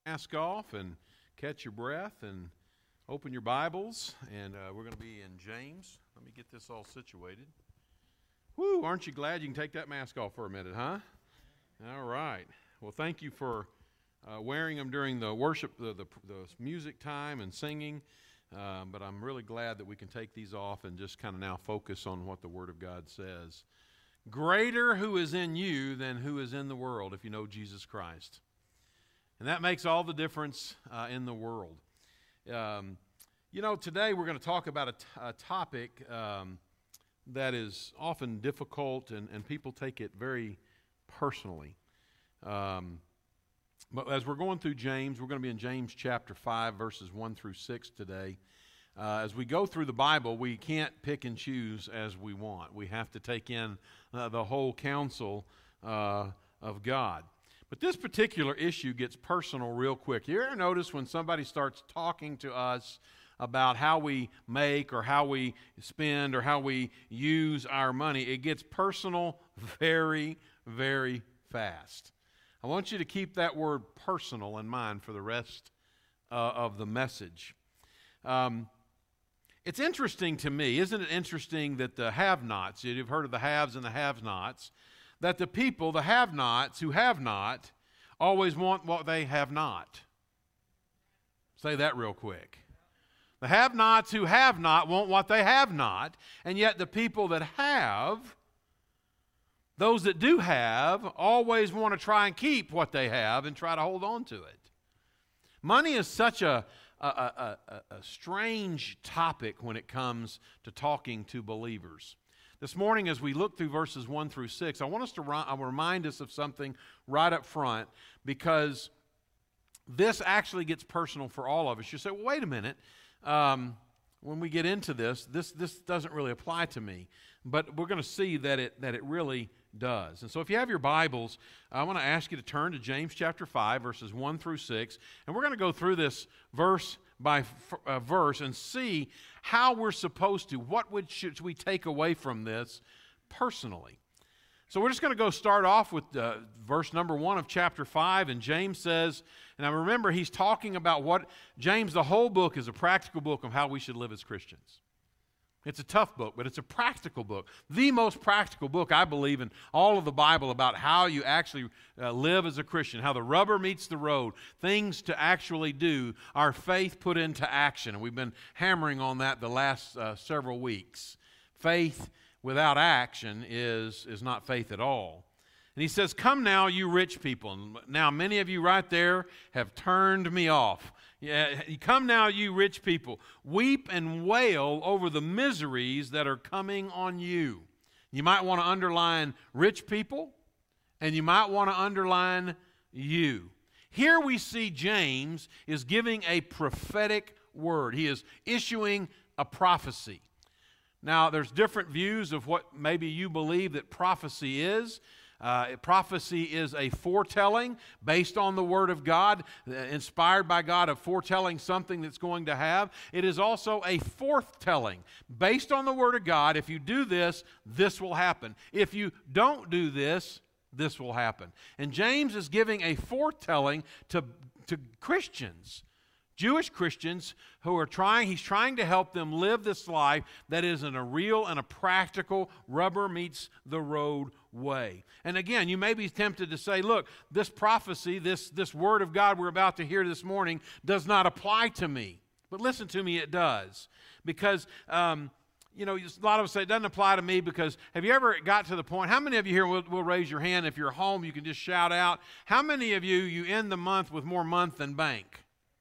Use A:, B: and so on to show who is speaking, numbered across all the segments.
A: Mask off and catch your breath and open your Bibles, and we're going to be in James. Let me get this all situated. Woo, aren't you glad you can take that mask off for a minute, huh? All right. Well, thank you for wearing them during the worship, the music time and singing, but I'm really glad that we can take these off and just kind of now focus on what the Word of God says. Greater who is in you than who is in the world, if you know Jesus Christ. And that makes all the difference in the world. Today we're going to talk about a topic that is often difficult and people take it very personally. But as we're going through James, we're going to be in James chapter 5, verses 1 through 6 today. As we go through the Bible, we can't pick and choose as we want. We have to take in the whole counsel of God. But this particular issue gets personal real quick. You ever notice when somebody starts talking to us about how we make or how we spend or how we use our money, it gets personal very, very fast. I want you to keep that word personal in mind for the rest of the message. It's interesting to me, isn't it interesting that the have-nots, you've heard of the haves and the have-nots, that the people, the have-nots who have not, always want what they have not. Say that real quick. The have-nots who have not want what they have not, and yet the people that have, those that do have, always want to try and keep what they have and try to hold on to it. Money is such a strange topic when it comes to talking to believers. This morning, as we look through verses 1 through 6, I want us to remind us of something right up front, because this actually gets personal for all of us. You say, well, wait a minute. When we get into this doesn't really apply to me. But we're going to see that it really does. And so if you have your Bibles, I want to ask you to turn to James chapter 5, verses 1 through 6. And we're going to go through this verse by verse and see how we're supposed to, should we take away from this personally. So we're just going to go start off with verse number 1 of chapter 5, and James says, and I remember he's talking about James, the whole book is a practical book of how we should live as Christians. It's a tough book, but it's a practical book. The most practical book, I believe, in all of the Bible about how you actually live as a Christian, how the rubber meets the road, things to actually do, our faith put into action. And we've been hammering on that the last several weeks. Faith without action is not faith at all. And he says, come now, you rich people. And now many of you right there have turned me off. Yeah, come now, you rich people. Weep and wail over the miseries that are coming on you. You might want to underline rich people, and you might want to underline you. Here we see James is giving a prophetic word. He is issuing a prophecy. Now, there's different views of what maybe you believe that prophecy is. Prophecy is a foretelling based on the Word of God, inspired by God, of foretelling something that's going to have. It is also a forthtelling based on the Word of God. If you do this, this will happen. If you don't do this, this will happen. And James is giving a foretelling to Christians, Jewish Christians who are he's trying to help them live this life that is in a real and a practical, rubber meets the road way. And again, you may be tempted to say, look, this prophecy, this word of God we're about to hear this morning does not apply to me. But listen to me, it does. Because, a lot of us say it doesn't apply to me because have you ever got to the point, how many of you here will raise your hand? If you're home, you can just shout out. How many of you end the month with more month than bank?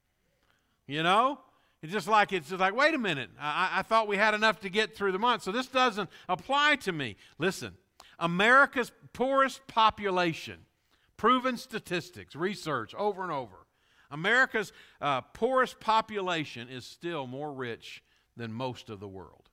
A: You know? It's just like, wait a minute. I thought we had enough to get through the month, so this doesn't apply to me. Listen, America's poorest population, proven statistics, research over and over. America's poorest population is still more rich than most of the world.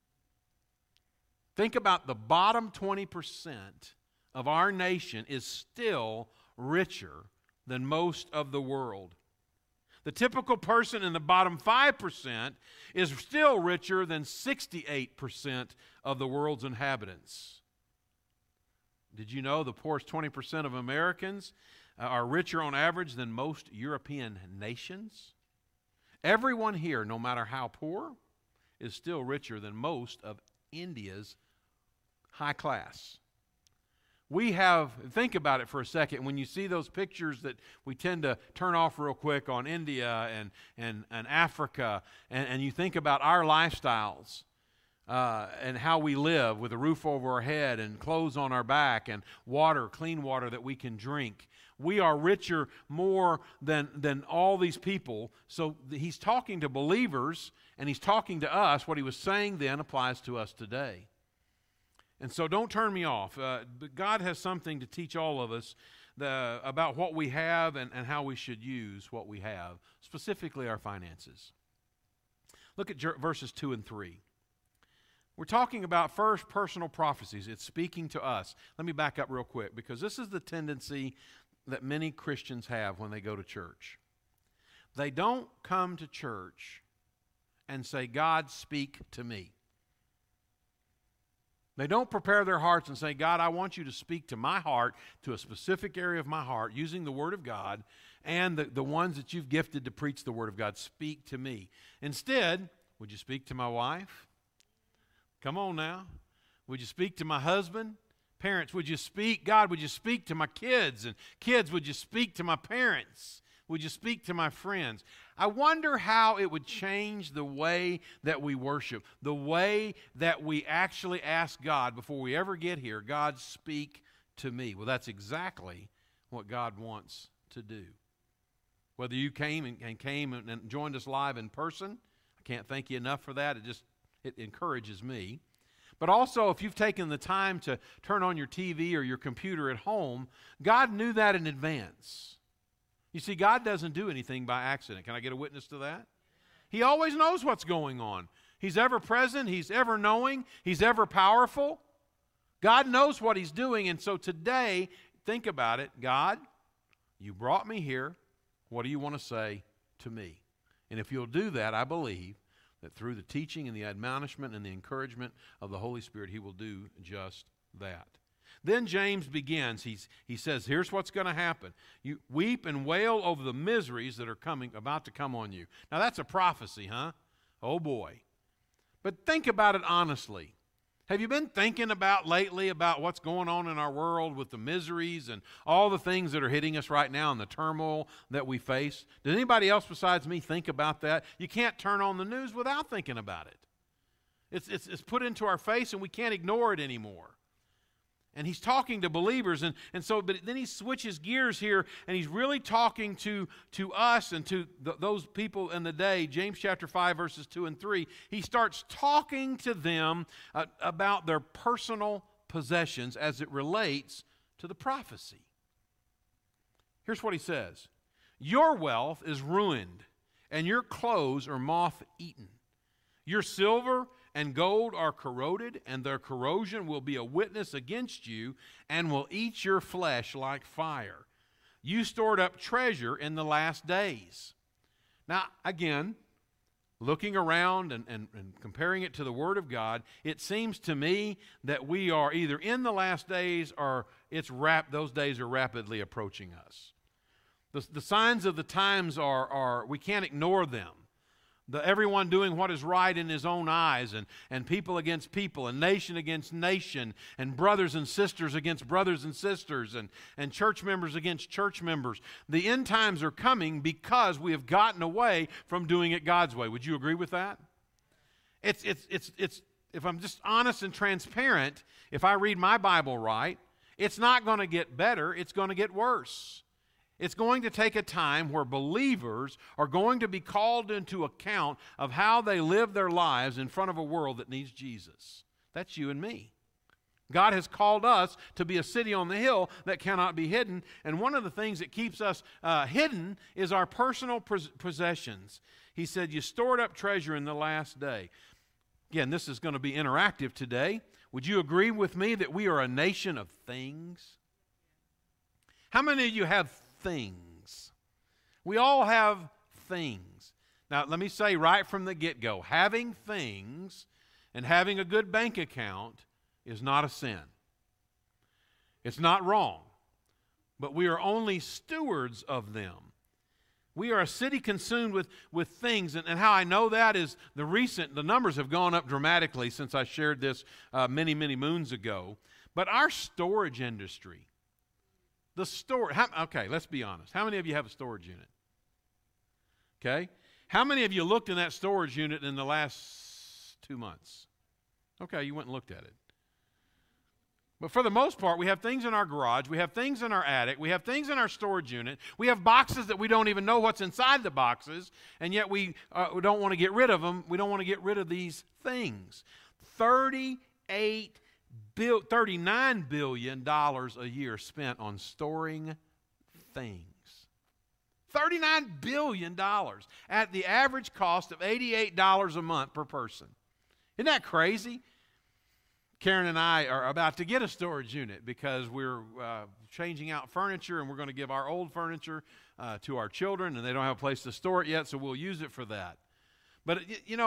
A: Think about the bottom 20% of our nation is still richer than most of the world. The typical person in the bottom 5% is still richer than 68% of the world's inhabitants. Did you know the poorest 20% of Americans are richer on average than most European nations. Everyone here, no matter how poor, is still richer than most of India's high class. We have, think about it for a second, when you see those pictures that we tend to turn off real quick on India and Africa, and you think about our lifestyles and how we live with a roof over our head and clothes on our back and water, clean water that we can drink. We are richer more than all these people. So he's talking to believers, and he's talking to us. What he was saying then applies to us today. And so don't turn me off. But God has something to teach all of us about what we have and how we should use what we have, specifically our finances. Look at verses 2 and 3. We're talking about first personal prophecies. It's speaking to us. Let me back up real quick, because this is the tendency that many Christians have when they go to church. They don't come to church and say, God, speak to me. They don't prepare their hearts and say, God, I want you to speak to my heart, to a specific area of my heart, using the Word of God and the ones that you've gifted to preach the Word of God. Speak to me. Instead, would you speak to my wife? Come on now. Would you speak to my husband? Parents, would you speak? God, would you speak to my kids? And kids, would you speak to my parents? Would you speak to my friends? I wonder how it would change the way that we worship, the way that we actually ask God before we ever get here, God, speak to me. Well, that's exactly what God wants to do. Whether you came and joined us live in person, I can't thank you enough for that. It encourages me. But also, if you've taken the time to turn on your TV or your computer at home, God knew that in advance. You see, God doesn't do anything by accident. Can I get a witness to that? He always knows what's going on. He's ever present. He's ever knowing. He's ever powerful. God knows what He's doing. And so today, think about it. God, you brought me here. What do you want to say to me? And if you'll do that, I believe that through the teaching and the admonishment and the encouragement of the Holy Spirit, He will do just that. Then James begins. He says, here's what's going to happen. You weep and wail over the miseries that are about to come on you. Now that's a prophecy, huh? Oh boy. But think about it honestly. Have you been thinking about lately about what's going on in our world with the miseries and all the things that are hitting us right now and the turmoil that we face? Does anybody else besides me think about that? You can't turn on the news without thinking about it. It's put into our face and we can't ignore it anymore. And he's talking to believers, but then he switches gears here, and he's really talking to us and to those people in the day. James chapter 5, verses 2 and 3. He starts talking to them about their personal possessions as it relates to the prophecy. Here's what he says. Your wealth is ruined, and your clothes are moth-eaten. Your silver and gold are corroded, and their corrosion will be a witness against you and will eat your flesh like fire. You stored up treasure in the last days. Now, again, looking around and comparing it to the Word of God, it seems to me that we are either in the last days or those days are rapidly approaching us. The signs of the times are we can't ignore them. Everyone doing what is right in his own eyes, and people against people, and nation against nation, and brothers and sisters against brothers and sisters, and church members against church members. The end times are coming because we have gotten away from doing it God's way. Would you agree with that? It's if I'm just honest and transparent, if I read my Bible right, it's not going to get better, it's going to get worse. It's going to take a time where believers are going to be called into account of how they live their lives in front of a world that needs Jesus. That's you and me. God has called us to be a city on the hill that cannot be hidden, and one of the things that keeps us hidden is our personal possessions. He said, you stored up treasure in the last day. Again, this is going to be interactive today. Would you agree with me that we are a nation of things? How many of you have things? We all have things. Now, let me say right from the get-go, having things and having a good bank account is not a sin. It's not wrong. but we are only stewards of them. We are a city consumed with things, and how I know that is the numbers have gone up dramatically since I shared this many moons ago. But our storage industry, okay, let's be honest. How many of you have a storage unit? Okay. How many of you looked in that storage unit in the last 2 months? Okay, you went and looked at it. But for the most part, we have things in our garage, we have things in our attic, we have things in our storage unit, we have boxes that we don't even know what's inside the boxes, and yet we don't want to get rid of them. We don't want to get rid of these things. $39 billion a year spent on storing things. $39 billion at the average cost of $88 a month per person. Isn't that crazy? Karen and I are about to get a storage unit because we're changing out furniture, and we're going to give our old furniture to our children, and they don't have a place to store it yet, so we'll use it for that. But,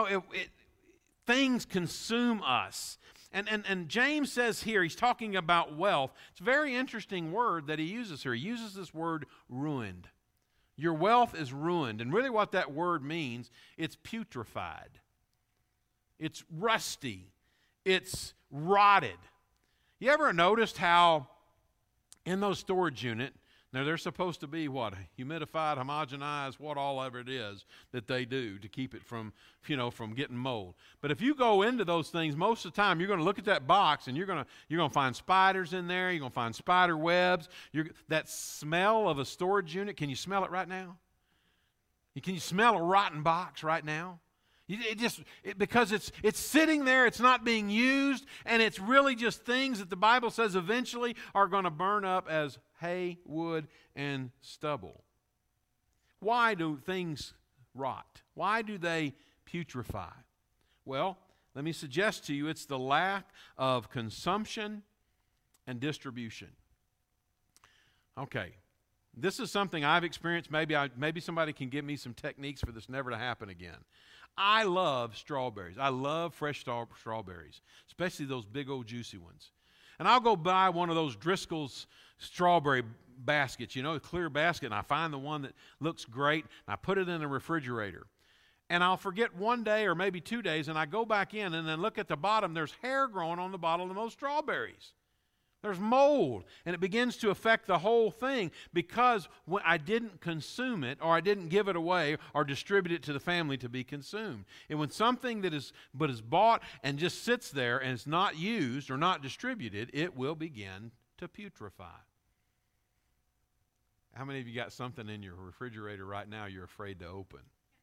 A: things consume us. And James says here, he's talking about wealth. It's a very interesting word that he uses here. He uses this word ruined. Your wealth is ruined. And really what that word means, it's putrefied. It's rusty. It's rotted. You ever noticed how in those storage units, now they're supposed to be what? Humidified, homogenized, what all of it is that they do to keep it from getting mold. But if you go into those things, most of the time you're going to look at that box and you're going to find spiders in there, you're going to find spider webs. That smell of a storage unit, can you smell it right now? Can you smell a rotten box right now? Because it's sitting there, it's not being used, and it's really just things that the Bible says eventually are going to burn up as hay, wood, and stubble. Why do things rot? Why do they putrefy? Well, let me suggest to you it's the lack of consumption and distribution. Okay. This is something I've experienced. Maybe somebody can give me some techniques for this never to happen again. I love strawberries. I love fresh strawberries, especially those big old juicy ones. And I'll go buy one of those Driscoll's strawberry baskets, a clear basket, and I find the one that looks great, and I put it in the refrigerator. And I'll forget one day or maybe 2 days, and I go back in and then look at the bottom. There's hair growing on the bottom of those strawberries. There's mold, and it begins to affect the whole thing because when I didn't consume it, or I didn't give it away or distribute it to the family to be consumed. And when something that is bought and just sits there and is not used or not distributed, it will begin to putrefy. How many of you got something in your refrigerator right now you're afraid to open?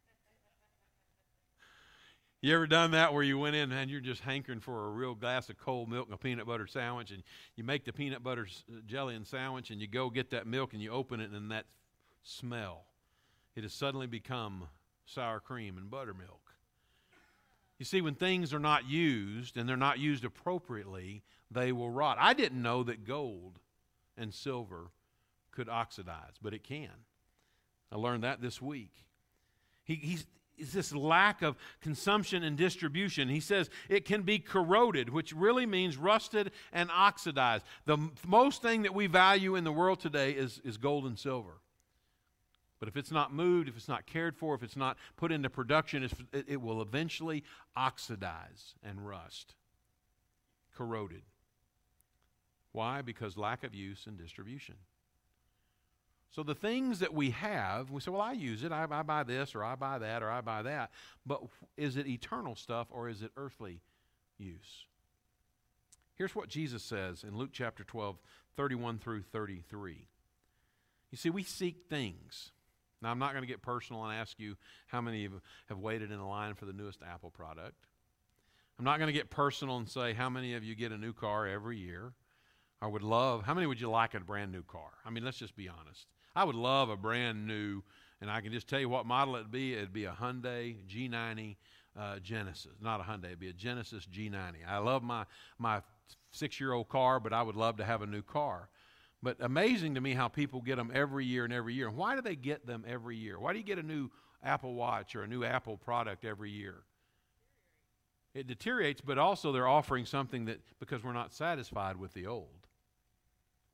A: You ever done that where you went in and you're just hankering for a real glass of cold milk and a peanut butter sandwich, and you make the peanut butter jelly and sandwich, and you go get that milk and you open it, and that smell, it has suddenly become sour cream and buttermilk. You see, when things are not used and they're not used appropriately, they will rot. I didn't know that gold and silver could oxidize, but it can. I learned that this week. It's this lack of consumption and distribution. He says it can be corroded, which really means rusted and oxidized. The most thing that we value in the world today is gold and silver. But if it's not moved, if it's not cared for, if it's not put into production, it will eventually oxidize and rust. Corroded. Why? Because lack of use and distribution. So the things that we have, we say, well, I use it. I buy this, or I buy that, or I buy that. But is it eternal stuff, or is it earthly use? Here's what Jesus says in Luke chapter 12, 31 through 33. You see, we seek things. Now, I'm not going to get personal and ask you how many have waited in the line for the newest Apple product. I'm not going to get personal and say how many of you get a new car every year. How many would you like a brand new car? I mean, let's just be honest. I would love a brand new, and I can just tell you what model it'd be. It'd be a Hyundai G90 Genesis. Not a Hyundai, it'd be a Genesis G90. I love my 6-year-old car, but I would love to have a new car. But amazing to me how people get them every year and every year. And why do they get them every year? Why do you get a new Apple Watch or a new Apple product every year? It deteriorates, but also they're offering something that, because we're not satisfied with the old.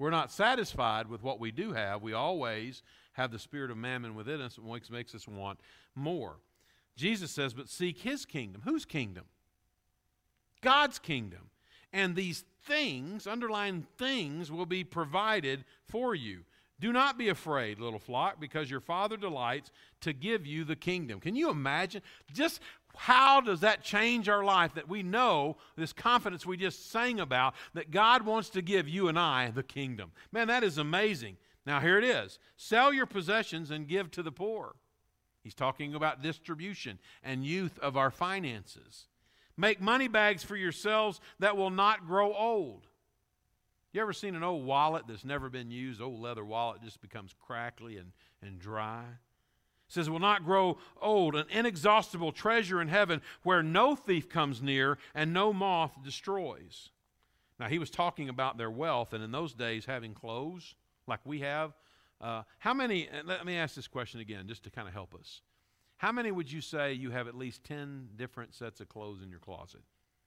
A: We're not satisfied with what we do have. We always have the spirit of mammon within us, which makes us want more. Jesus says, but seek his kingdom. Whose kingdom? God's kingdom. And these things, underlying things, will be provided for you. Do not be afraid, little flock, because your Father delights to give you the kingdom. Can you imagine? Just how does that change our life, that we know this confidence we just sang about, that God wants to give you and I the kingdom? Man, that is amazing. Now here it is. Sell your possessions and give to the poor. He's talking about distribution and youth of our finances. Make money bags for yourselves that will not grow old. You ever seen an old wallet that's never been used? Old leather wallet just becomes crackly and dry. It says, will not grow old, an inexhaustible treasure in heaven where no thief comes near and no moth destroys. Now, he was talking about their wealth, and in those days having clothes like we have. How many, let me ask this question again just to kind of help us. How many would you say you have at least 10 different sets of clothes in your closet?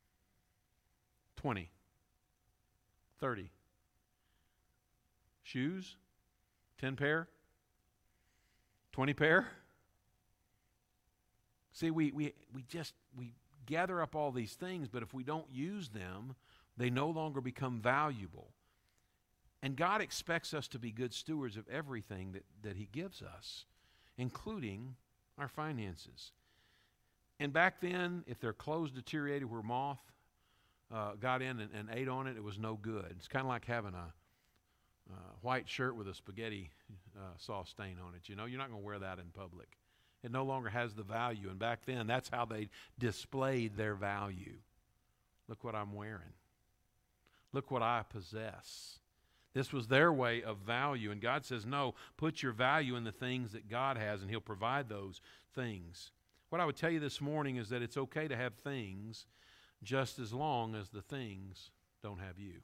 A: 20. 30. Shoes? 10 pair? 20 pair? See, we gather up all these things, but if we don't use them, they no longer become valuable. And God expects us to be good stewards of everything that he gives us, including our finances. And back then, if their clothes deteriorated where moth got in and ate on it, it was no good. It's kind of like having a white shirt with a spaghetti sauce stain on it. You know, you're not going to wear that in public. It no longer has the value. And back then, that's how they displayed their value. Look what I'm wearing. Look what I possess. This was their way of value. And God says, no, put your value in the things that God has, and he'll provide those things. What I would tell you this morning is that it's okay to have things just as long as the things don't have you.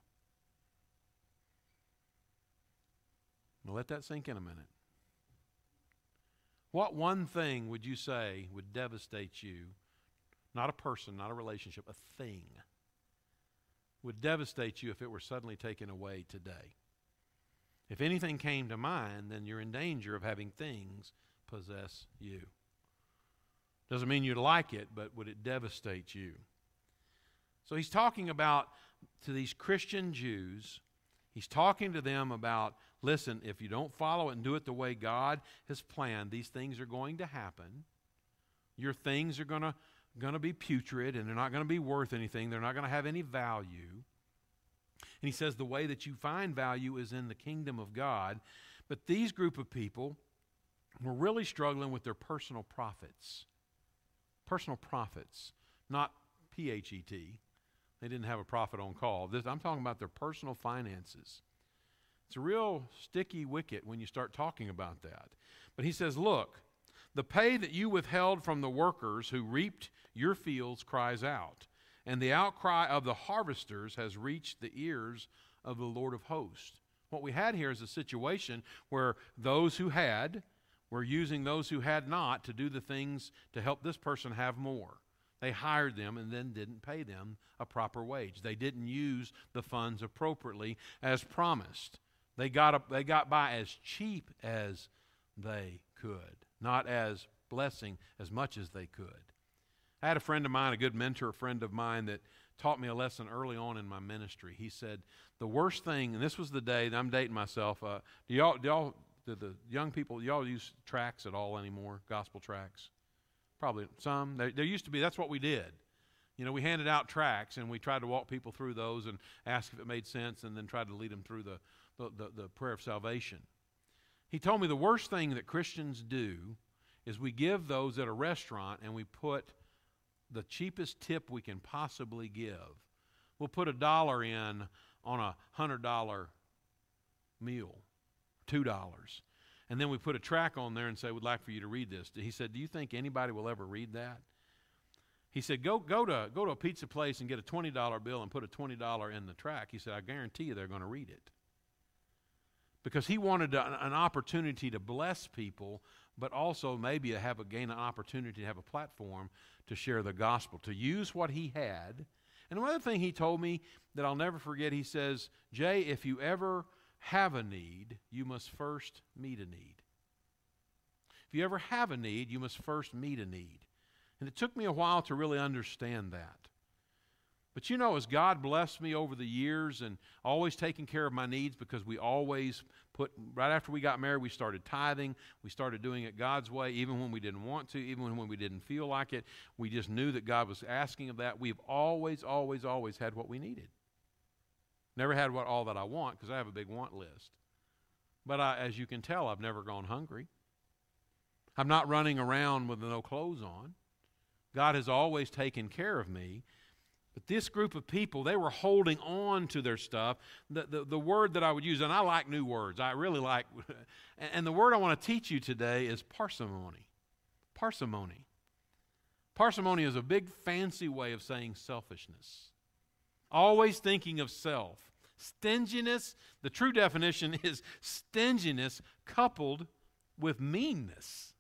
A: Now let that sink in a minute. What one thing would you say would devastate you? Not a person, not a relationship, a thing would devastate you if it were suddenly taken away today. If anything came to mind, then you're in danger of having things possess you. Doesn't mean you'd like it, but would it devastate you? So he's talking about, to these Christian Jews, he's talking to them about, listen, if you don't follow it and do it the way God has planned, these things are going to happen. Your things are going to be putrid, and they're not going to be worth anything. They're not going to have any value. And he says the way that you find value is in the kingdom of God. But these group of people were really struggling with their personal profits. Personal profits, not P-H-E-T. They didn't have a prophet on call. I'm talking about their personal finances. It's a real sticky wicket when you start talking about that. But he says, look, the pay that you withheld from the workers who reaped your fields cries out, and the outcry of the harvesters has reached the ears of the Lord of hosts. What we had here is a situation where those who had were using those who had not to do the things to help this person have more. They hired them and then didn't pay them a proper wage. They didn't use the funds appropriately as promised. They got by as cheap as they could, not as blessing as much as they could. I had a friend of mine, a good mentor, a friend of mine that taught me a lesson early on in my ministry. He said, the worst thing, and this was the day, I'm dating myself, do the young people, y'all use tracts at all anymore, gospel tracts? Probably some. There used to be, that's what we did. You know, we handed out tracts, and we tried to walk people through those and ask if it made sense, and then tried to lead them through the prayer of salvation. He told me the worst thing that Christians do is we give those at a restaurant and we put the cheapest tip we can possibly give. We'll put $1 in on a $100 meal, $2. And then we put a tract on there and say, we'd like for you to read this. He said, do you think anybody will ever read that? He said, go to a pizza place and get a $20 bill and put a $20 in the tract. He said, I guarantee you they're going to read it. Because he wanted an opportunity to bless people, but also maybe gain an opportunity to have a platform to share the gospel, to use what he had. And another thing he told me that I'll never forget, he says, Jay, if you ever have a need, you must first meet a need. If you ever have a need, you must first meet a need. And it took me a while to really understand that. But you know, as God blessed me over the years and always taking care of my needs, because we always right after we got married, we started tithing. We started doing it God's way, even when we didn't want to, even when we didn't feel like it. We just knew that God was asking of that. We've always, always, always had what we needed. Never had all that I want, because I have a big want list. But as you can tell, I've never gone hungry. I'm not running around with no clothes on. God has always taken care of me. But this group of people, they were holding on to their stuff. The word that I would use, and I like new words. I really like, and the word I want to teach you today is parsimony. Parsimony. Parsimony is a big fancy way of saying selfishness. Always thinking of self. Stinginess, the true definition is stinginess coupled with meanness.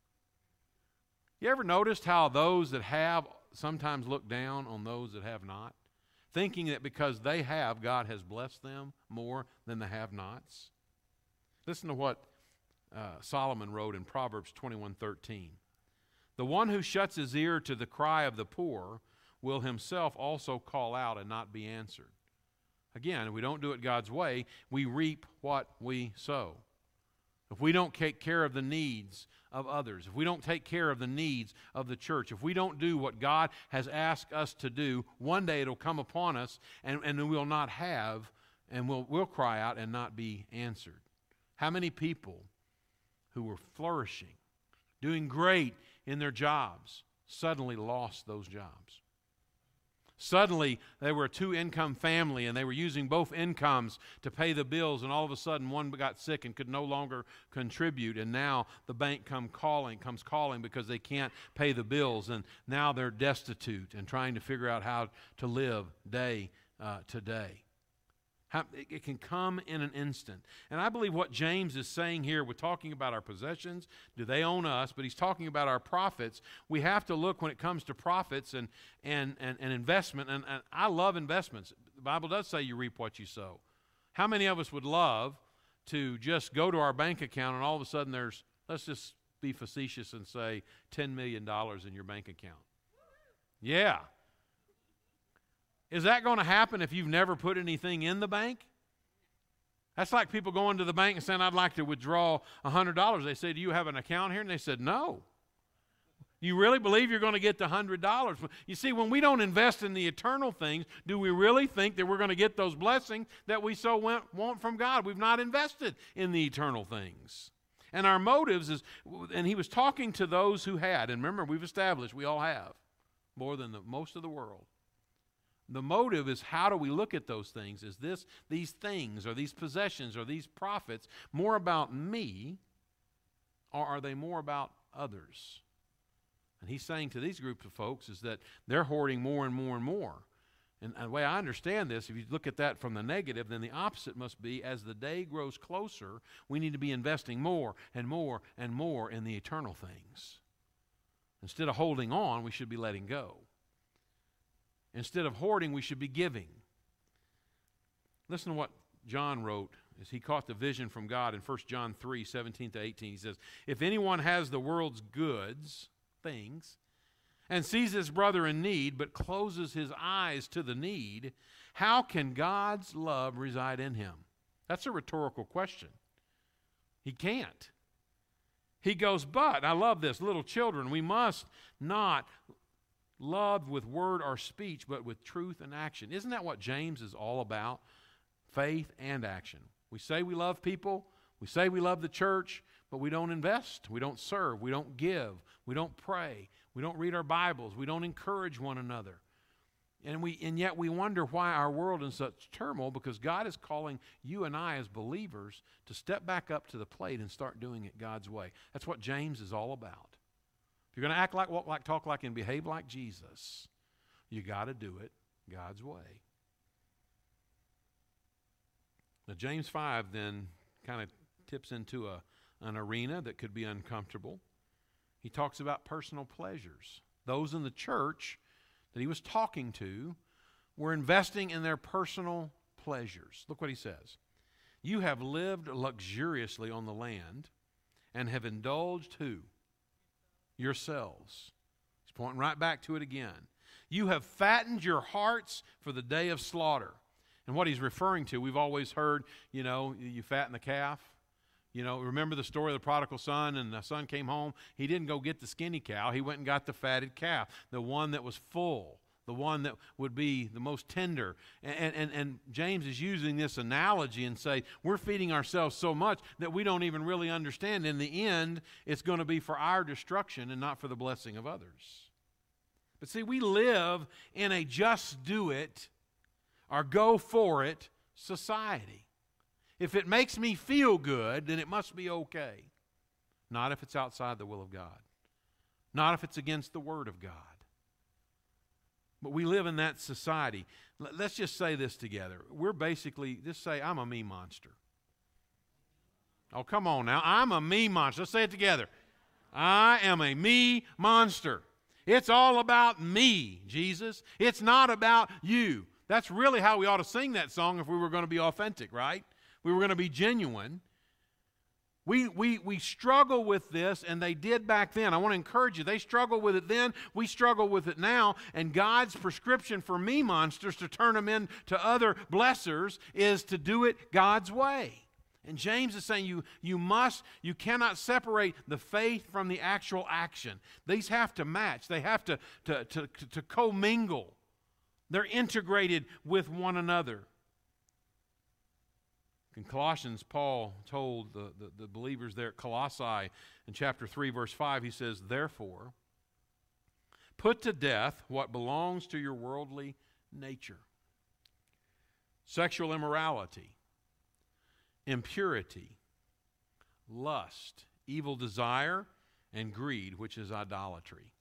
A: You ever noticed how those that have sometimes look down on those that have not, thinking that because they have, God has blessed them more than the have-nots? Listen to what Solomon wrote in Proverbs 21:13. The one who shuts his ear to the cry of the poor will himself also call out and not be answered. Again, if we don't do it God's way, we reap what we sow. If we don't take care of the needs of others, if we don't take care of the needs of the church, if we don't do what God has asked us to do, one day it'll come upon us and we'll not have, and we'll cry out and not be answered. How many people who were flourishing, doing great in their jobs, suddenly lost those jobs? Suddenly, they were a two-income family, and they were using both incomes to pay the bills, and all of a sudden, one got sick and could no longer contribute, and now the bank comes calling because they can't pay the bills, and now they're destitute and trying to figure out how to live day to day. It can come in an instant. And I believe what James is saying here, we're talking about our possessions. Do they own us? But he's talking about our profits. We have to look when it comes to profits and investment. And I love investments. The Bible does say you reap what you sow. How many of us would love to just go to our bank account and all of a sudden there's, let's just be facetious and say, $10 million in your bank account? Yeah. Is that going to happen if you've never put anything in the bank? That's like people going to the bank and saying, I'd like to withdraw $100. They say, do you have an account here? And they said, no. You really believe you're going to get the $100? You see, when we don't invest in the eternal things, do we really think that we're going to get those blessings that we so want from God? We've not invested in the eternal things. And our motives is, and he was talking to those who had, and remember, we've established we all have more than most of the world. The motive is, how do we look at those things? Is these things or these possessions or these profits more about me, or are they more about others? And he's saying to these groups of folks is that they're hoarding more and more and more. And the way I understand this, if you look at that from the negative, then the opposite must be, as the day grows closer, we need to be investing more and more and more in the eternal things. Instead of holding on, we should be letting go. Instead of hoarding, we should be giving. Listen to what John wrote as he caught the vision from God in 1 John 3:17-18. He says, if anyone has the world's goods, things, and sees his brother in need, but closes his eyes to the need, how can God's love reside in him? That's a rhetorical question. He can't. He goes, but, I love this, little children, we must not love with word or speech, but with truth and action. Isn't that what James is all about? Faith and action. We say we love people, we say we love the church, but we don't invest, we don't serve, we don't give, we don't pray, we don't read our Bibles, we don't encourage one another. And yet we wonder why our world is in such turmoil, because God is calling you and I as believers to step back up to the plate and start doing it God's way. That's what James is all about. If you're going to act like, walk like, talk like, and behave like Jesus, you got to do it God's way. Now, James 5 then kind of tips into an arena that could be uncomfortable. He talks about personal pleasures. Those in the church that he was talking to were investing in their personal pleasures. Look what he says. You have lived luxuriously on the land and have indulged who? Yourselves. He's pointing right back to it again. You have fattened your hearts for the day of slaughter. And what he's referring to, we've always heard, you fatten the calf. Remember the story of the prodigal son, and the son came home. He didn't go get the skinny cow. He went and got the fatted calf, the one that was full, the one that would be the most tender. And James is using this analogy and say, we're feeding ourselves so much that we don't even really understand. In the end, it's going to be for our destruction and not for the blessing of others. But see, we live in a just do it or go for it society. If it makes me feel good, then it must be okay. Not if it's outside the will of God. Not if it's against the Word of God. But we live in that society. Let's just say this together. We're basically, just say, I'm a me monster. Oh, come on now. I'm a me monster. Let's say it together. I am a me monster. It's all about me, Jesus. It's not about you. That's really how we ought to sing that song if we were going to be authentic, right? We were going to be genuine. We struggle with this, and they did back then. I want to encourage you. They struggled with it then. We struggle with it now. And God's prescription for me monsters to turn them into other blessers is to do it God's way. And James is saying you cannot separate the faith from the actual action. These have to match. They have to commingle. They're integrated with one another. In Colossians, Paul told the believers there at Colossae in chapter 3, verse 5, he says, therefore, put to death what belongs to your worldly nature. Sexual immorality, impurity, lust, evil desire, and greed, which is idolatry.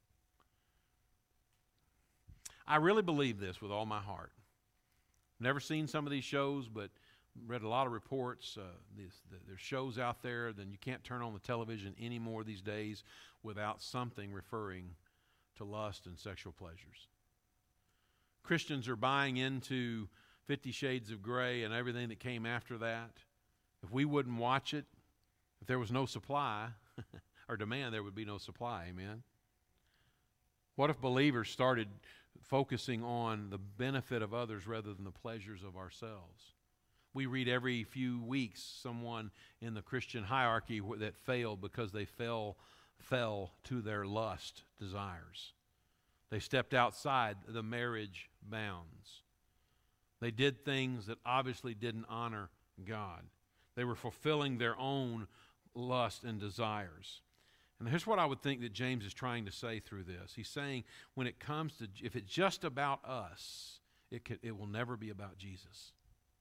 A: I really believe this with all my heart. Never seen some of these shows, but read a lot of reports. There's shows out there, then you can't turn on the television anymore these days without something referring to lust and sexual pleasures. Christians are buying into 50 Shades of Grey and everything that came after that. If we wouldn't watch it, if there was no supply or demand, there would be no supply. Amen? What if believers started focusing on the benefit of others rather than the pleasures of ourselves? We read every few weeks someone in the Christian hierarchy that failed because they fell to their lust desires. They stepped outside the marriage bounds. They did things that obviously didn't honor God. They were fulfilling their own lust and desires. And here's what I would think that James is trying to say through this. He's saying when it comes to, if it's just about us, it will never be about Jesus.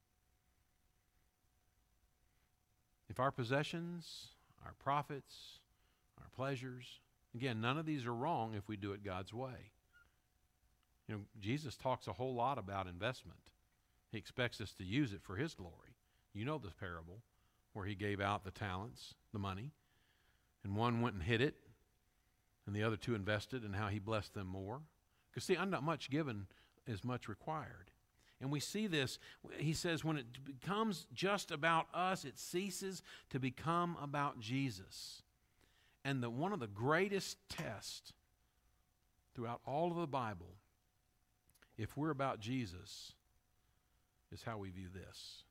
A: If our possessions, our profits, our pleasures, again, none of these are wrong if we do it God's way. Jesus talks a whole lot about investment. He expects us to use it for His glory. You know this parable where He gave out the talents, the money, and one went and hid it, and the other two invested, and how He blessed them more. Because see, not much given is much required. And we see this, he says, when it becomes just about us, it ceases to become about Jesus. And one of the greatest tests throughout all of the Bible, if we're about Jesus, is how we view this.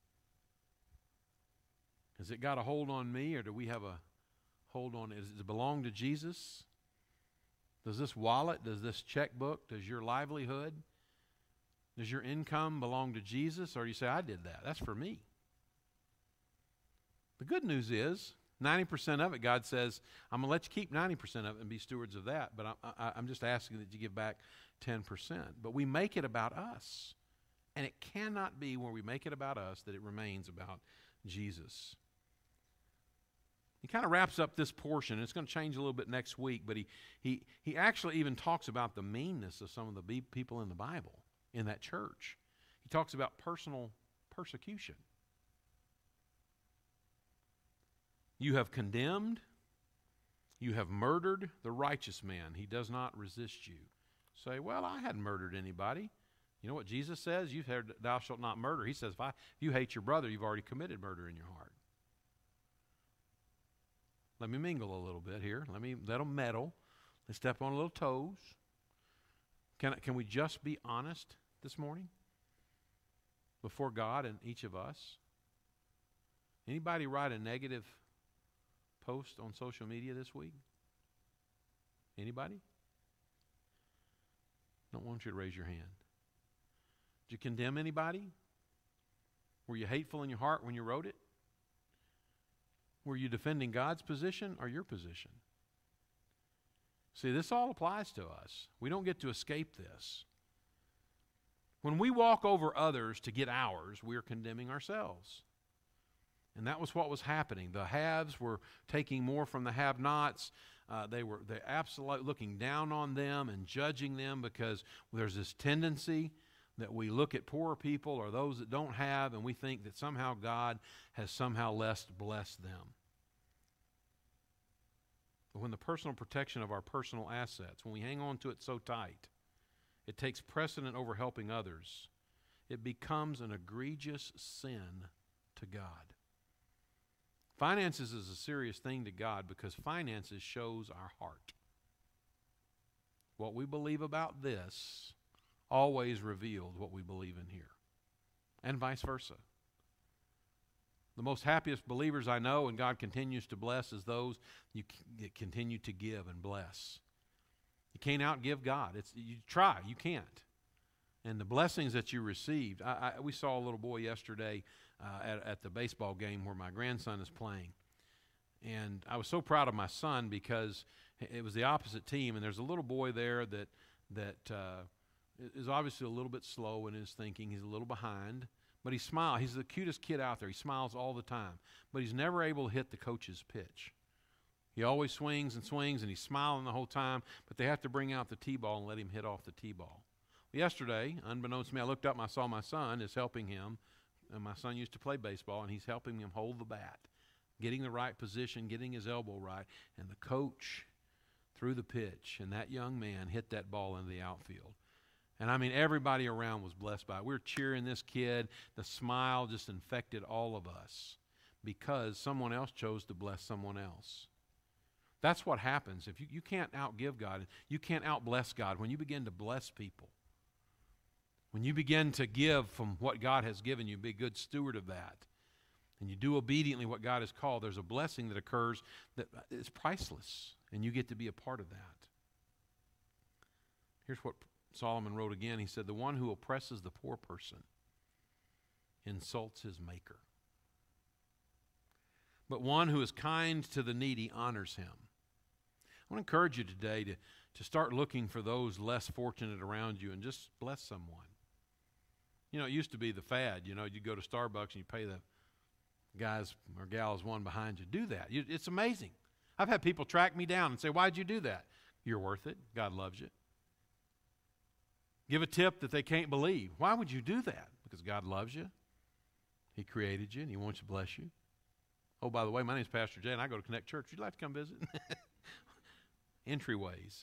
A: Has it got a hold on me, or do we have a hold on it? Does it belong to Jesus? Does this wallet, does this checkbook, does your livelihood, does your income belong to Jesus? Or do you say, I did that. That's for me. The good news is 90% of it, God says, I'm going to let you keep 90% of it and be stewards of that, but I'm just asking that you give back 10%. But we make it about us. And it cannot be where we make it about us that it remains about Jesus. He kind of wraps up this portion. It's going to change a little bit next week, but he actually even talks about the meanness of some of the people in the Bible, in that church. He talks about personal persecution. You have condemned, you have murdered the righteous man. He does not resist you. Say, well, I hadn't murdered anybody. You know what Jesus says? You've heard, thou shalt not murder. He says, if you hate your brother, you've already committed murder in your heart. Let me mingle a little bit here. Let them meddle. Let's step on a little toes. Can we just be honest this morning before God and each of us? Anybody write a negative post on social media this week? Anybody? Don't want you to raise your hand. Did you condemn anybody? Were you hateful in your heart when you wrote it? Were you defending God's position or your position? See, this all applies to us. We don't get to escape this. When we walk over others to get ours, we are condemning ourselves. And that was what was happening. The haves were taking more from the have-nots. They absolutely looking down on them and judging them because there's this tendency that we look at poorer people or those that don't have, and we think that somehow God has somehow less blessed them. But when the personal protection of our personal assets, when we hang on to it so tight, it takes precedent over helping others, it becomes an egregious sin to God. Finances is a serious thing to God because finances shows our heart. What we believe about this always revealed what we believe in here, and vice versa. The most happiest believers I know, and God continues to bless, is those you continue to give and bless. You can't outgive God. You try, you can't. And the blessings that you received, we saw a little boy yesterday at the baseball game where my grandson is playing. And I was so proud of my son because it was the opposite team, and there's a little boy there that is obviously a little bit slow in his thinking. He's a little behind, but he smiles. He's the cutest kid out there. He smiles all the time, but he's never able to hit the coach's pitch. He always swings, and he's smiling the whole time, but they have to bring out the T-ball and let him hit off the T-ball. Yesterday, unbeknownst to me, I looked up and I saw my son is helping him, and my son used to play baseball, and he's helping him hold the bat, getting the right position, getting his elbow right, and the coach threw the pitch, and that young man hit that ball into the outfield. And I mean, everybody around was blessed by it. We were cheering this kid. The smile just infected all of us because someone else chose to bless someone else. That's what happens. If you can't outgive God, you can't outbless God. When you begin to bless people, when you begin to give from what God has given you, be a good steward of that, and you do obediently what God has called, there's a blessing that occurs that is priceless, and you get to be a part of that. Here's what Solomon wrote again. He said, the one who oppresses the poor person insults his maker, but one who is kind to the needy honors him. I want to encourage you today to start looking for those less fortunate around you and just bless someone. You know, it used to be the fad. You know, you go to Starbucks and you pay the guys or gals one behind you. Do that. It's amazing. I've had people track me down and say, why'd you do that? You're worth it. God loves you. Give a tip that they can't believe. Why would you do that? Because God loves you. He created you, and He wants to bless you. Oh, by the way, my name's Pastor Jay, and I go to Connect Church. Would you like to come visit? Entryways.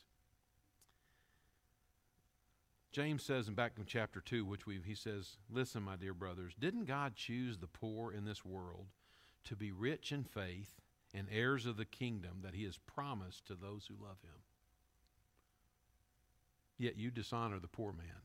A: James says back in chapter 2, he says, listen, my dear brothers, didn't God choose the poor in this world to be rich in faith and heirs of the kingdom that He has promised to those who love Him? Yet you dishonor the poor man.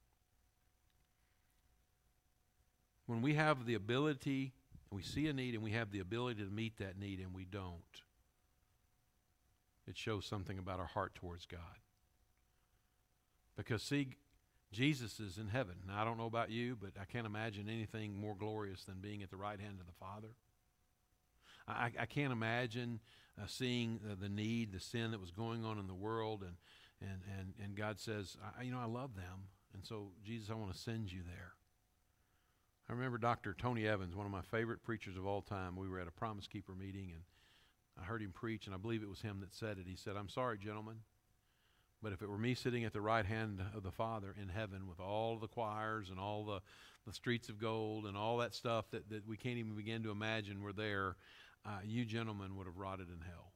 A: When we have the ability, we see a need and we have the ability to meet that need and we don't, it shows something about our heart towards God. Because, see, Jesus is in heaven. Now, I don't know about you, but I can't imagine anything more glorious than being at the right hand of the Father. I can't imagine seeing the need, the sin that was going on in the world, and God says, I love them, and so, Jesus, I want to send you there. I remember Dr. Tony Evans, one of my favorite preachers of all time. We were at a Promise Keeper meeting, and I heard him preach, and I believe it was him that said it. He said, I'm sorry, gentlemen, but if it were me sitting at the right hand of the Father in heaven with all the choirs and all the streets of gold and all that stuff that we can't even begin to imagine were there, you gentlemen would have rotted in hell.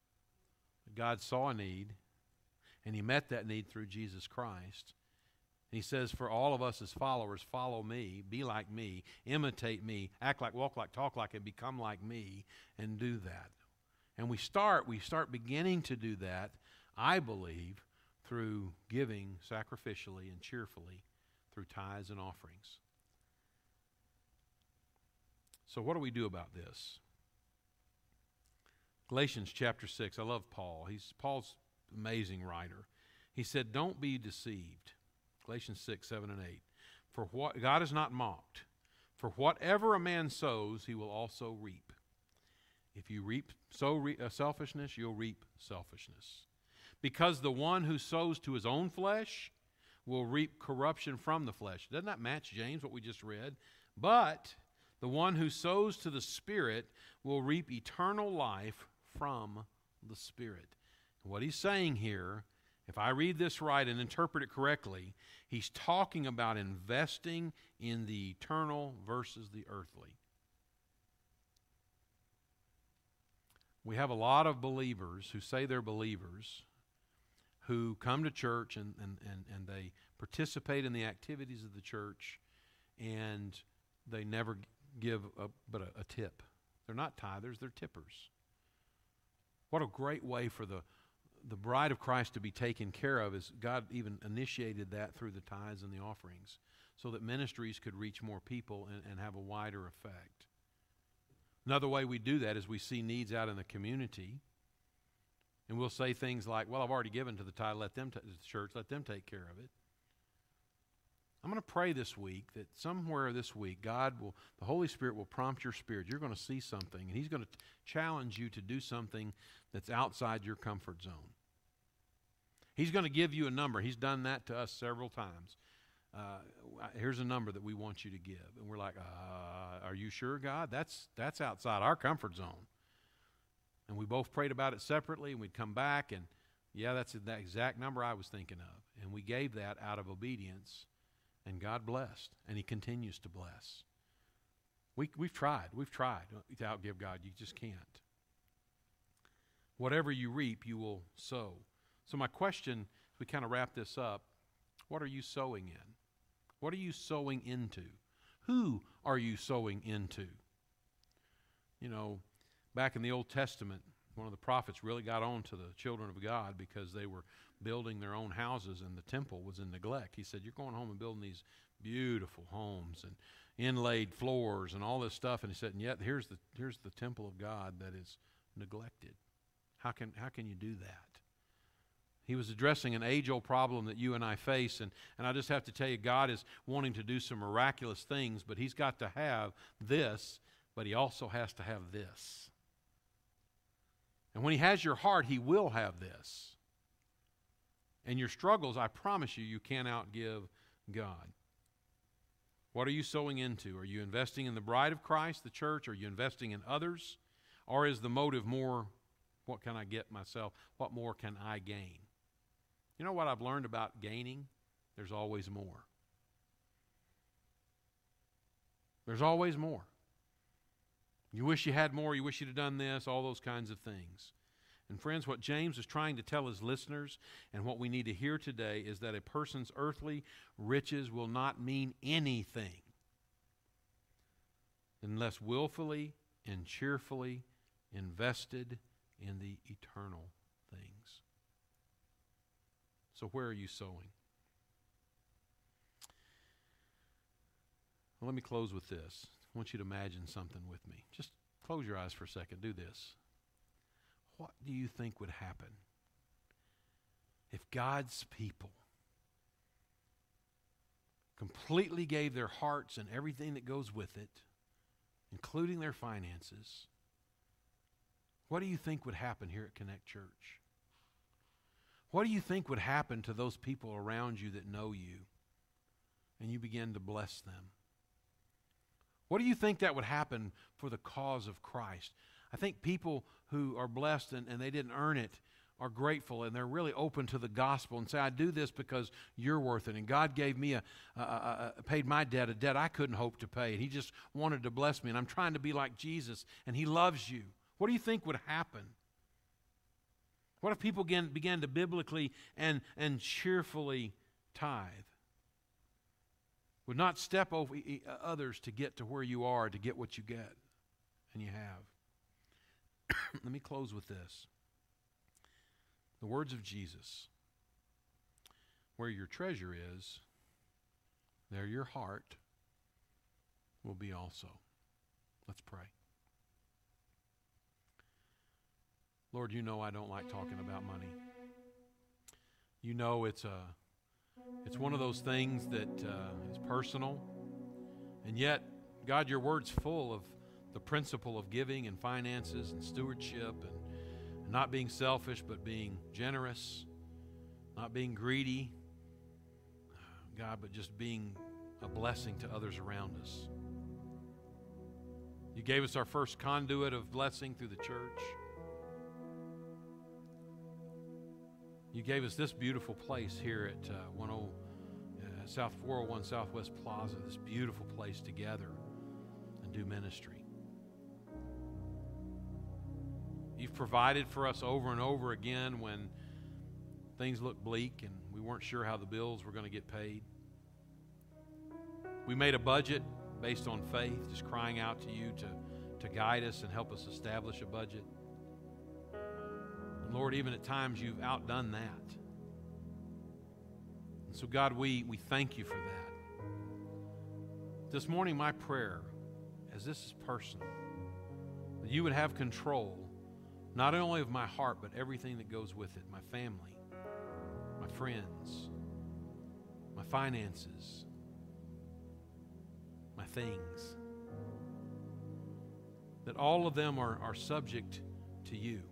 A: God saw a need, and He met that need through Jesus Christ, And he says, for all of us as followers, follow me, be like me, imitate me, act like, walk like, talk like, and become like me, and do that. And we start beginning to do that, I believe, through giving sacrificially and cheerfully through tithes and offerings. So what do we do about this? Galatians chapter 6, I love Paul. Paul's an amazing writer. He said, don't be deceived. Galatians 6, 7, and 8. For what God is not mocked. For whatever a man sows, he will also reap. If you sow selfishness, you'll reap selfishness. Because the one who sows to his own flesh will reap corruption from the flesh. Doesn't that match James, what we just read? But the one who sows to the Spirit will reap eternal life from the Spirit. What he's saying here, if I read this right and interpret it correctly, he's talking about investing in the eternal versus the earthly. We have a lot of believers who say they're believers who come to church and they participate in the activities of the church, and they never give but a tip. They're not tithers, they're tippers. What a great way for the bride of Christ to be taken care of is God even initiated that through the tithes and the offerings so that ministries could reach more people and have a wider effect. Another way we do that is we see needs out in the community, and we'll say things like, well, I've already given to the tithe, let them to the church, let them take care of it. I'm going to pray this week that somewhere this week, the Holy Spirit will prompt your spirit. You're going to see something, and He's going to challenge you to do something that's outside your comfort zone. He's going to give you a number. He's done that to us several times. Here's a number that we want you to give. And we're like, are you sure, God? That's outside our comfort zone. And we both prayed about it separately, and we'd come back, and yeah, that's the exact number I was thinking of. And we gave that out of obedience, and God blessed, and He continues to bless. We've tried to outgive God. You just can't. Whatever you reap, you will sow. So my question, as we kind of wrap this up, what are you sowing in? What are you sowing into? Who are you sowing into? You know, back in the Old Testament, one of the prophets really got on to the children of God because they were building their own houses and the temple was in neglect. He said, you're going home and building these beautiful homes and inlaid floors and all this stuff. And he said, and yet here's the temple of God that is neglected. How can you do that? He was addressing an age-old problem that you and I face, and I just have to tell you, God is wanting to do some miraculous things, but He's got to have this, but He also has to have this. And when He has your heart, He will have this. And your struggles, I promise you, you can't outgive God. What are you sowing into? Are you investing in the bride of Christ, the church? Are you investing in others? Or is the motive more, what can I get myself? What more can I gain? You know what I've learned about gaining? There's always more. There's always more. You wish you had more, you wish you'd have done this, all those kinds of things. And friends, what James is trying to tell his listeners and what we need to hear today is that a person's earthly riches will not mean anything unless willfully and cheerfully invested in the eternal things. So where are you sowing? Well, let me close with this. I want you to imagine something with me. Just close your eyes for a second. Do this. What do you think would happen if God's people completely gave their hearts and everything that goes with it, including their finances? What do you think would happen here at Connect Church? What do you think would happen to those people around you that know you and you begin to bless them? What do you think that would happen for the cause of Christ? I think people who are blessed and they didn't earn it are grateful and they're really open to the gospel and say, I do this because you're worth it. And God gave me paid my debt, a debt I couldn't hope to pay. And He just wanted to bless me. And I'm trying to be like Jesus and He loves you. What do you think would happen? What if people began to biblically and cheerfully tithe? would not step over others to get to where you are, to get what you get and you have. Let me close with this. The words of Jesus. Where your treasure is, there your heart will be also. Let's pray. Lord, you know I don't like talking about money. You know it's one of those things that is personal. And yet, God, your word's full of the principle of giving and finances and stewardship and not being selfish but being generous, not being greedy, God, but just being a blessing to others around us. You gave us our first conduit of blessing through the church. You gave us this beautiful place here at 401 Southwest Plaza, this beautiful place to gather and do ministry. You've provided for us over and over again when things looked bleak and we weren't sure how the bills were going to get paid. We made a budget based on faith, just crying out to you to guide us and help us establish a budget. And Lord, even at times you've outdone that. And so God, we thank you for that. This morning, my prayer, as this is personal, that you would have control not only of my heart, but everything that goes with it, my family, my friends, my finances, my things, that all of them are subject to you.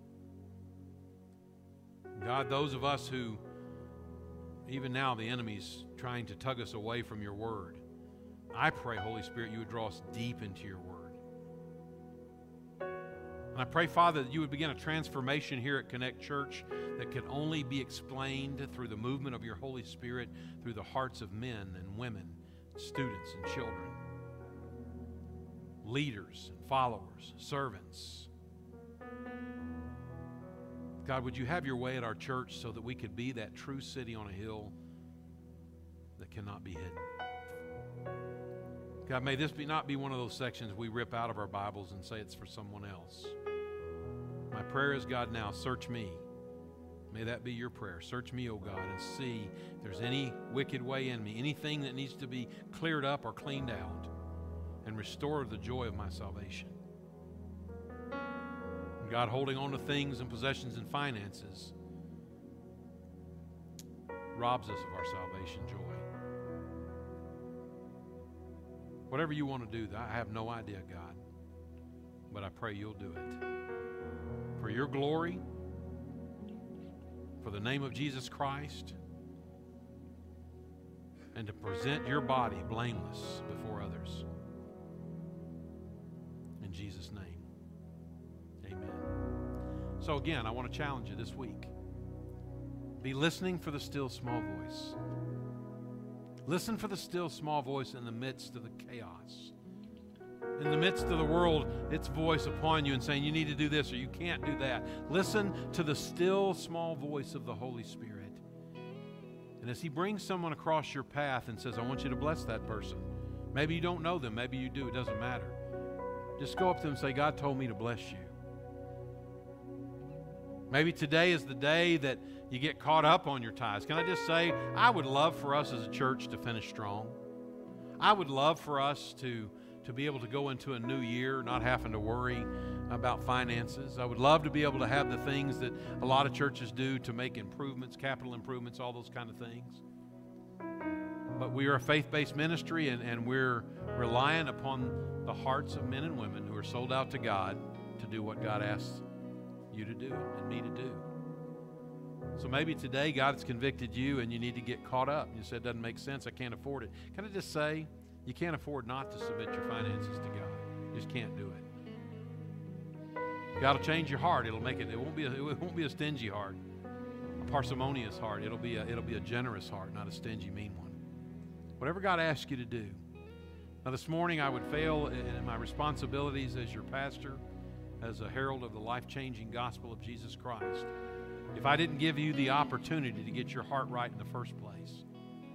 A: God, those of us who, even now the enemy's trying to tug us away from your word, I pray, Holy Spirit, you would draw us deep into your word. And I pray, Father, that you would begin a transformation here at Connect Church that can only be explained through the movement of your Holy Spirit through the hearts of men and women, students and children, leaders and followers, servants. God, would you have your way at our church so that we could be that true city on a hill that cannot be hidden? God, may this not be one of those sections we rip out of our Bibles and say it's for someone else. My prayer is, God, now search me. May that be your prayer. Search me, O God, and see if there's any wicked way in me, anything that needs to be cleared up or cleaned out, and restore the joy of my salvation. And God, holding on to things and possessions and finances robs us of our salvation joy. Whatever you want to do, I have no idea, God, but I pray you'll do it. For your glory, for the name of Jesus Christ, and to present your body blameless before others. In Jesus' name, amen. So again, I want to challenge you this week. Be listening for the still small voice. Listen for the still small voice in the midst of the chaos. In the midst of the world, its voice upon you and saying you need to do this or you can't do that. Listen to the still small voice of the Holy Spirit. And as he brings someone across your path and says, I want you to bless that person. Maybe you don't know them, maybe you do, it doesn't matter. Just go up to them and say, God told me to bless you. Maybe today is the day that you get caught up on your tithes. Can I just say, I would love for us as a church to finish strong. I would love for us to be able to go into a new year not having to worry about finances. I would love to be able to have the things that a lot of churches do to make improvements, capital improvements, all those kind of things. But we are a faith-based ministry, and we're relying upon the hearts of men and women who are sold out to God to do what God asks you to do and me to do. So maybe today God's convicted you and you need to get caught up. You said, it doesn't make sense, I can't afford it. Can I just say, you can't afford not to submit your finances to God. You just can't do it. God will change your heart. It'll make it. It won't be a stingy heart, a parsimonious heart. It'll be a generous heart, not a stingy, mean one. Whatever God asks you to do. Now, this morning I would fail in my responsibilities as your pastor, as a herald of the life-changing gospel of Jesus Christ, if I didn't give you the opportunity to get your heart right in the first place.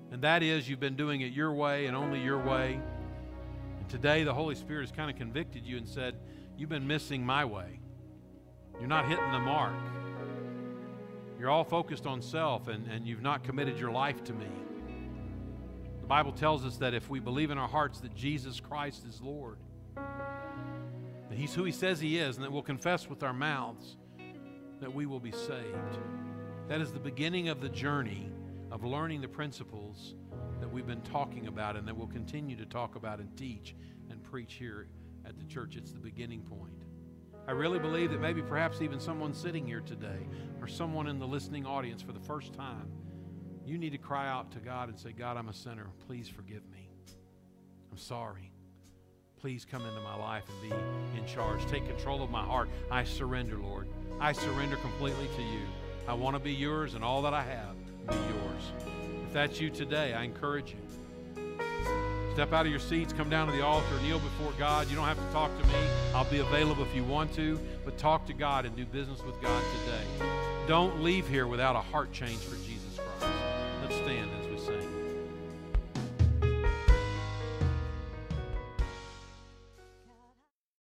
A: And that is, you've been doing it your way and only your way. And today the Holy Spirit has kind of convicted you and said, you've been missing my way. You're not hitting the mark. You're all focused on self, and you've not committed your life to me. The Bible tells us that if we believe in our hearts that Jesus Christ is Lord, that He's who He says He is, and that we'll confess with our mouths, that we will be saved. That is the beginning of the journey of learning the principles that we've been talking about and that we'll continue to talk about and teach and preach here at the church. It's the beginning point. I really believe that maybe perhaps even someone sitting here today or someone in the listening audience for the first time, you need to cry out to God and say, God, I'm a sinner. Please forgive me. I'm sorry. Please come into my life and be in charge. Take control of my heart. I surrender, Lord. I surrender completely to you. I want to be yours, and all that I have be yours. If that's you today, I encourage you. Step out of your seats, come down to the altar, kneel before God. You don't have to talk to me. I'll be available if you want to, but talk to God and do business with God today. Don't leave here without a heart change for Jesus Christ. Let's stand.